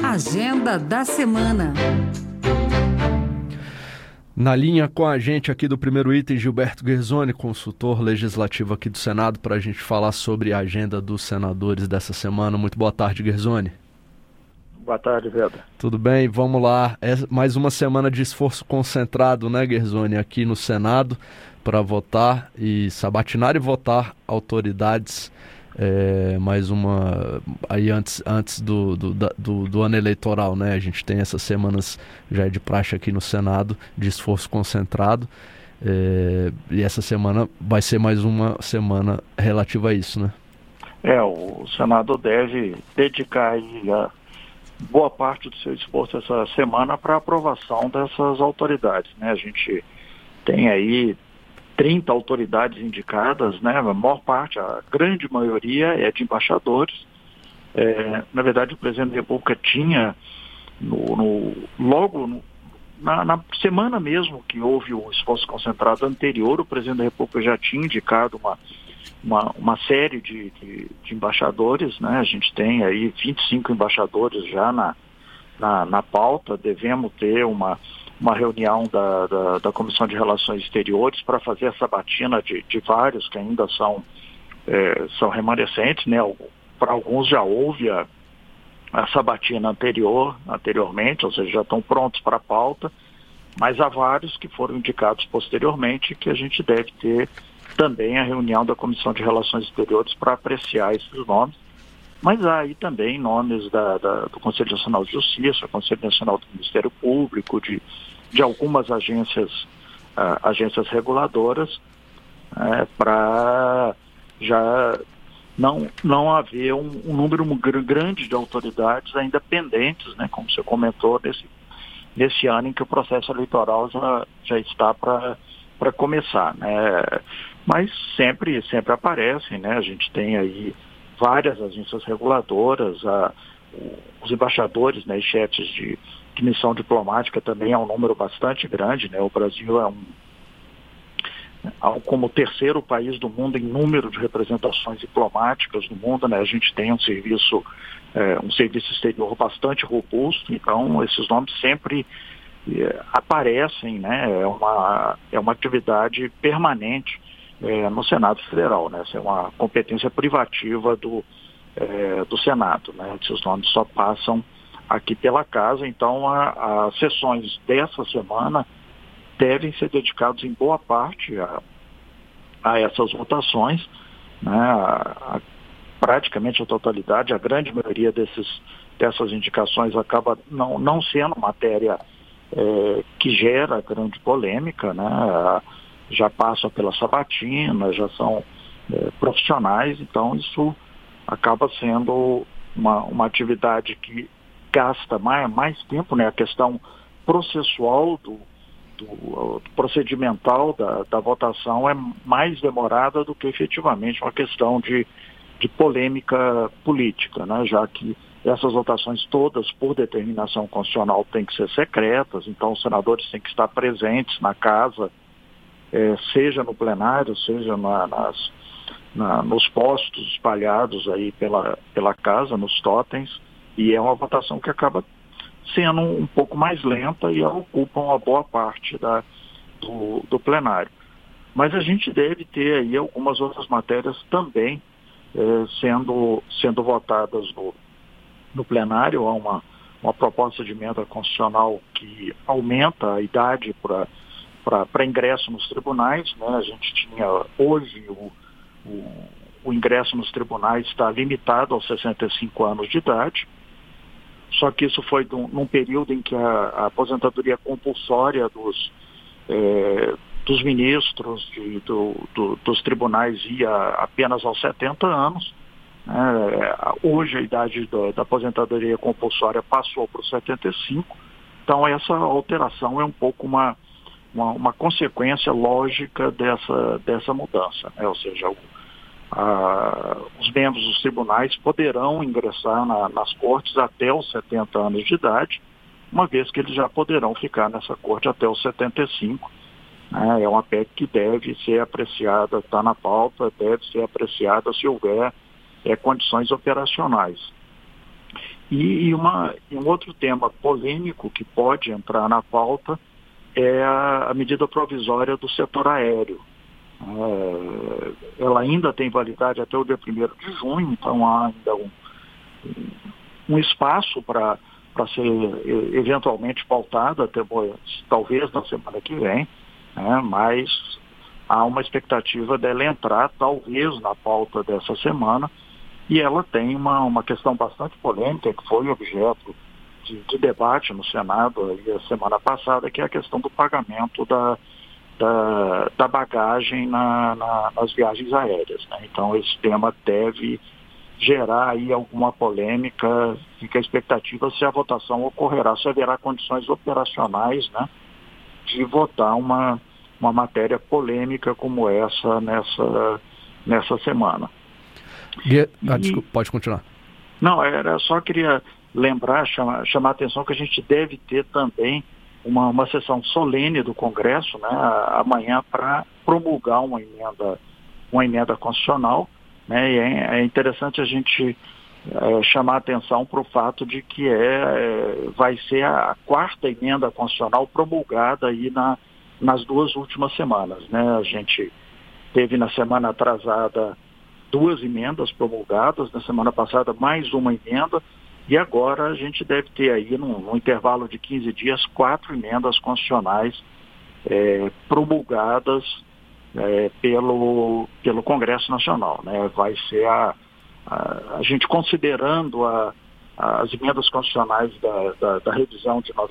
Agenda da semana. Na linha com a gente aqui do Primeiro Item, Gilberto Guerzoni, consultor legislativo aqui do Senado, para a gente falar sobre a agenda dos senadores dessa semana. Muito boa tarde, Guerzoni. Boa tarde, Veda. Tudo bem? Vamos lá. É mais uma semana de esforço concentrado, né, Guerzoni, aqui no Senado, para votar e sabatinar e votar autoridades. Mais uma aí antes do ano eleitoral, né? A gente tem essas semanas já de praxe aqui no Senado de esforço concentrado, e essa semana vai ser mais uma semana relativa a isso, né? O Senado deve dedicar aí a boa parte do seu esforço essa semana para a aprovação dessas autoridades, né? A gente tem aí 30 autoridades indicadas, né? A maior parte, a grande maioria é de embaixadores. Na verdade, o presidente da República tinha, na semana mesmo que houve o esforço concentrado anterior, o presidente da República já tinha indicado uma série de embaixadores, né? A gente tem aí 25 embaixadores já na pauta. Devemos ter uma reunião da Comissão de Relações Exteriores para fazer a sabatina de vários que ainda são remanescentes, né? Para alguns já houve a sabatina anteriormente, ou seja, já estão prontos para a pauta, mas há vários que foram indicados posteriormente que a gente deve ter também a reunião da Comissão de Relações Exteriores para apreciar esses nomes. Mas há aí também nomes do Conselho Nacional de Justiça, Conselho Nacional do Ministério Público, de algumas agências reguladoras, para já não haver um número grande de autoridades ainda pendentes, né, como você comentou, nesse ano em que o processo eleitoral já está para começar, né? Mas sempre aparecem, né? A gente tem aí várias agências reguladoras, os embaixadores, né, e chefes de missão diplomática também é um número bastante grande, né? O Brasil como o terceiro país do mundo em número de representações diplomáticas no mundo, né? A gente tem um serviço exterior bastante robusto, então esses nomes sempre aparecem, né? É uma atividade permanente no Senado Federal, né? Essa é uma competência privativa do Senado, né? Esses nomes só passam aqui pela casa, então as sessões dessa semana devem ser dedicadas em boa parte a essas votações, né? Praticamente a totalidade, a grande maioria dessas indicações acaba não sendo matéria que gera grande polêmica, né? Já passam pela sabatina, já são profissionais, então isso acaba sendo uma atividade que gasta mais tempo, né? A questão processual do procedimental da votação é mais demorada do que efetivamente uma questão de polêmica política, né? Já que essas votações todas, por determinação constitucional, têm que ser secretas, então os senadores têm que estar presentes na casa, seja no plenário, seja nos postos espalhados aí pela casa, nos totens, e é uma votação que acaba sendo um pouco mais lenta e ocupa uma boa parte do plenário. Mas a gente deve ter aí algumas outras matérias também sendo votadas no plenário. Há uma proposta de emenda constitucional que aumenta a idade para ingresso nos tribunais, né? A gente tinha hoje o ingresso nos tribunais está limitado aos 65 anos de idade, só que isso foi num período em que a aposentadoria compulsória dos ministros dos tribunais ia apenas aos 70 anos. Hoje a idade da aposentadoria compulsória passou para os 75, então essa alteração é um pouco uma consequência lógica dessa mudança, né? Ou seja, os membros dos tribunais poderão ingressar nas cortes até os 70 anos de idade, uma vez que eles já poderão ficar nessa corte até os 75. É uma PEC que deve ser apreciada, está na pauta, deve ser apreciada se houver condições operacionais. E um outro tema polêmico que pode entrar na pauta é a medida provisória do setor aéreo. Ela ainda tem validade até o dia 1º de junho, então há ainda um espaço para ser eventualmente pautada, até talvez na semana que vem, né? Mas há uma expectativa dela entrar talvez na pauta dessa semana, e ela tem uma questão bastante polêmica que foi objeto de debate no Senado a semana passada, que é a questão do pagamento da bagagem nas viagens aéreas, né? Então esse tema deve gerar aí alguma polêmica, fica a expectativa se a votação ocorrerá, se haverá condições operacionais, né, de votar uma matéria polêmica como essa nessa semana. Desculpa, pode continuar. Não, só queria lembrar, chamar a atenção que a gente deve ter também uma sessão solene do Congresso, né, amanhã, para promulgar uma emenda constitucional, né, e é interessante a gente chamar a atenção para o fato de que vai ser a 4ª emenda constitucional promulgada aí nas 2 últimas semanas, né? A gente teve na semana atrasada 2 emendas promulgadas, na semana passada mais uma emenda, e agora a gente deve ter aí, num intervalo de 15 dias, 4 emendas constitucionais promulgadas pelo Congresso Nacional, né? Vai ser a gente considerando as emendas constitucionais da revisão de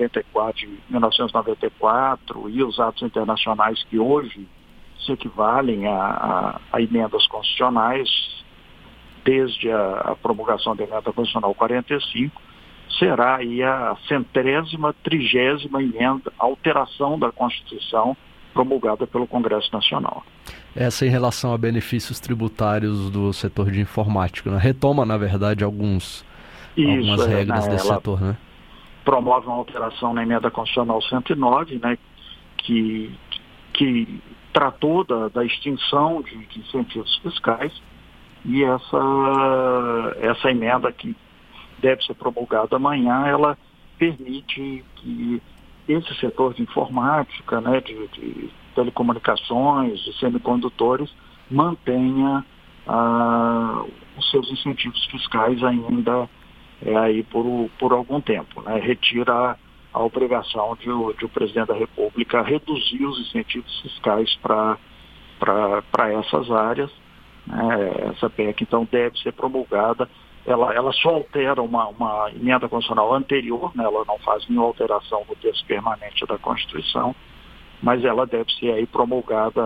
1994 e os atos internacionais que hoje se equivalem a emendas constitucionais, desde a promulgação da emenda constitucional 45, será aí a 130ª emenda, alteração da Constituição promulgada pelo Congresso Nacional. Essa em relação a benefícios tributários do setor de informática, né? Retoma, na verdade, algumas regras desse setor, né? Promove uma alteração na emenda constitucional 109, né, que tratou da extinção de incentivos fiscais, e essa emenda que deve ser promulgada amanhã, ela permite que esse setor de informática, né, de telecomunicações, de semicondutores, mantenha os seus incentivos fiscais ainda aí por algum tempo, né? Retira a obrigação de o presidente da República reduzir os incentivos fiscais para essas áreas, né? Essa PEC, então, deve ser promulgada. Ela só altera uma emenda constitucional anterior, né? Ela não faz nenhuma alteração no texto permanente da Constituição, mas ela deve ser aí promulgada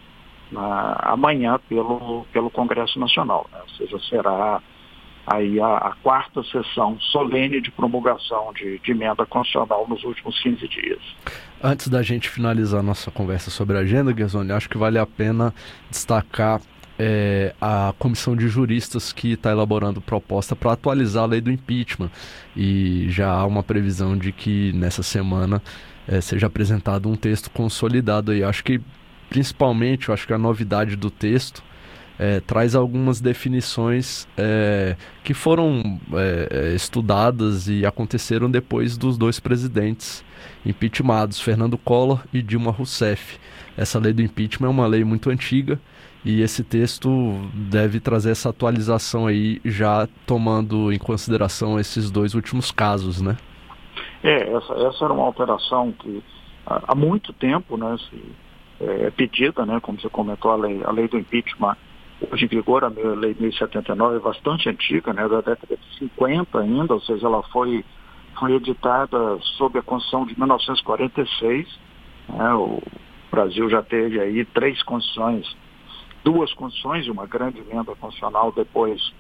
amanhã pelo Congresso Nacional, né? Ou seja, será aí a 4ª sessão solene de promulgação de emenda constitucional nos últimos 15 dias. Antes da gente finalizar nossa conversa sobre a agenda, Guerzoni, acho que vale a pena destacar a comissão de juristas que está elaborando proposta para atualizar a lei do impeachment, e já há uma previsão de que nessa semana seja apresentado um texto consolidado aí. Acho que principalmente, a novidade do texto traz algumas definições que foram estudadas e aconteceram depois dos 2 presidentes impeachmentados, Fernando Collor e Dilma Rousseff. Essa lei do impeachment é uma lei muito antiga, e esse texto deve trazer essa atualização aí, já tomando em consideração esses 2 últimos casos, né? Essa era uma alteração que há muito tempo, né, é pedida, né, como você comentou, a lei do impeachment, hoje em vigor, a lei 1079, é bastante antiga, né, da década de 50 ainda, ou seja, ela foi editada sob a Constituição de 1946, né? O Brasil já teve aí 3 constituições, 2 constituições e uma grande emenda constitucional depois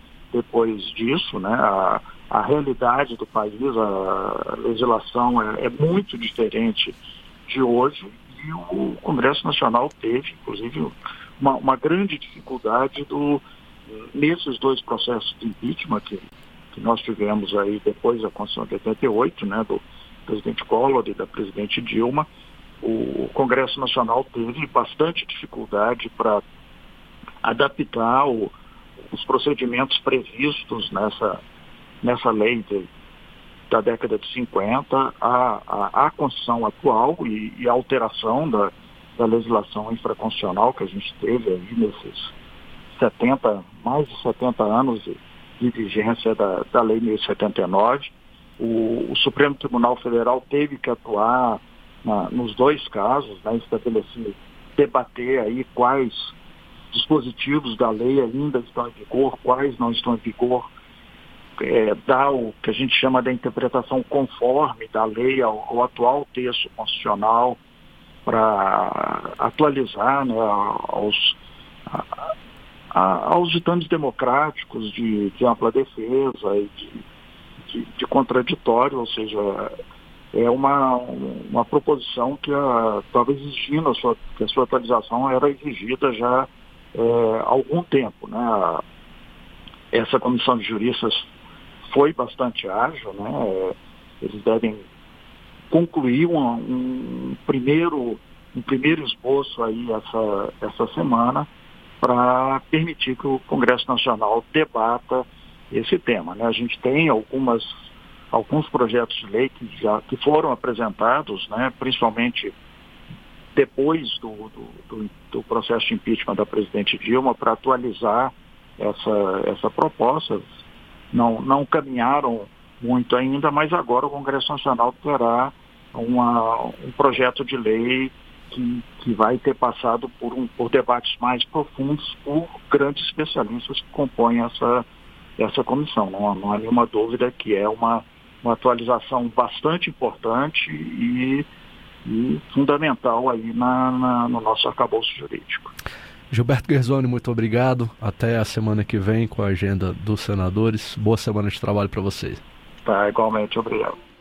disso, né? A realidade do país, a legislação é muito diferente de hoje, e o Congresso Nacional teve, inclusive, uma grande dificuldade nesses 2 processos de impeachment que nós tivemos aí depois da Constituição de 88, né, do presidente Collor e da presidente Dilma. O Congresso Nacional teve bastante dificuldade para adaptar os procedimentos previstos nessa lei da década de 50 a Constituição atual e a alteração da legislação infraconstitucional que a gente teve aí nesses mais de 70 anos de vigência da Lei 1079. O Supremo Tribunal Federal teve que atuar nos dois casos, né, debater aí quais dispositivos da lei ainda estão em vigor, quais não estão em vigor, dar o que a gente chama de interpretação conforme da lei ao atual texto constitucional, para atualizar, né, aos ditames democráticos de ampla defesa e de contraditório, ou seja, é uma proposição que estava exigindo que a sua atualização era exigida já há algum tempo, né? Essa comissão de juristas foi bastante ágil, né? Eles devem concluir um primeiro esboço aí essa semana para permitir que o Congresso Nacional debata esse tema, né? A gente tem alguns projetos de lei que foram apresentados, né, principalmente depois do processo de impeachment da presidente Dilma, para atualizar essa proposta. Não caminharam muito ainda, mas agora o Congresso Nacional terá um projeto de lei que vai ter passado por debates mais profundos por grandes especialistas que compõem essa comissão. Não há nenhuma dúvida que é uma atualização bastante importante e fundamental aí no nosso arcabouço jurídico. Gilberto Guerzoni, muito obrigado. Até a semana que vem com a agenda dos senadores. Boa semana de trabalho para vocês. Tá, igualmente, obrigado.